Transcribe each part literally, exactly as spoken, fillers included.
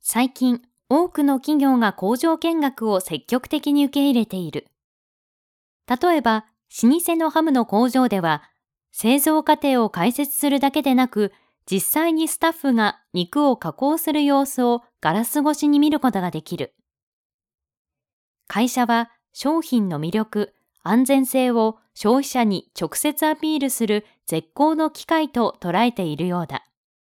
最近、多くの企業が工場見学を積極的に受け入れている。例えば、老舗のハムの工場では、製造過程を解説するだけでなく、実際にスタッフが肉を加工する様子をガラス越しに見ることができる。会社は商品の魅力、安全性を消費者に直接アピールする絶好の機会と捉えているようだ。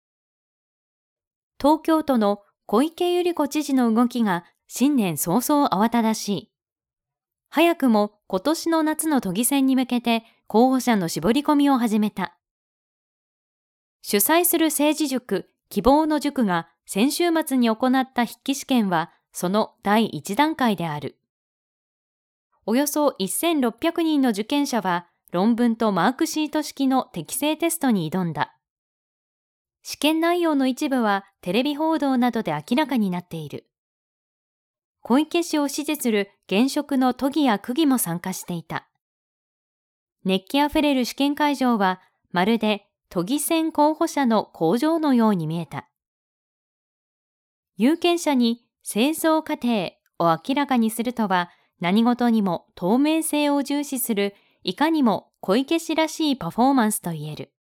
東京都の小池百合子知事の動きが新年早々慌ただしい。早くも今年の夏の都議選に向けて候補者の絞り込みを始めた。主催する政治塾、希望の塾が先週末に行った筆記試験はその第一段階である。およそせんろっぴゃくにんの受験者は論文とマークシート式の適正テストに挑んだ。試験内容の一部はテレビ報道などで明らかになっている。小池氏を支持する現職の都議や区議も参加していた。熱気あふれる試験会場はまるで都議選候補者の工場のように見えた。有権者に製造過程を明らかにするとは何事にも透明性を重視するいかにも小池氏らしいパフォーマンスと言える。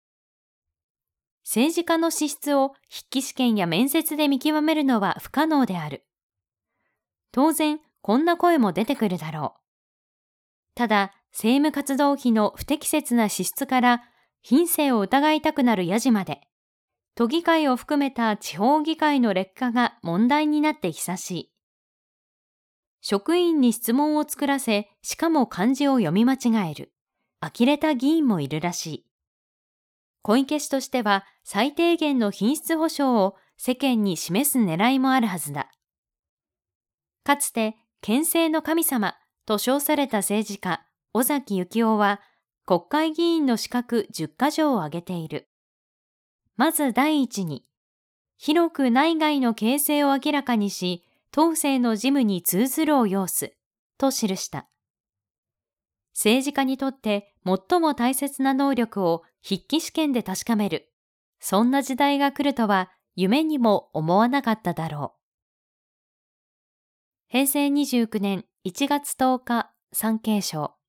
政治家の資質を筆記試験や面接で見極めるのは不可能である。当然、こんな声も出てくるだろう。ただ、政務活動費の不適切な支出から品性を疑いたくなるやじまで、都議会を含めた地方議会の劣化が問題になって久しい。職員に質問を作らせ、しかも漢字を読み間違える。呆れた議員もいるらしい。小池氏としては最低限の品質保証を世間に示す狙いもあるはずだ。かつて憲政の神様と称された政治家尾崎幸夫は国会議員の資格じゅっかじょうを挙げている。まず第一に、広く内外の形勢を明らかにし、党政の事務に通ずるを要すと記した。政治家にとって最も大切な能力を筆記試験で確かめる。そんな時代が来るとは夢にも思わなかっただろう。へいせいにじゅうきゅうねんいちがつとおか、産経省。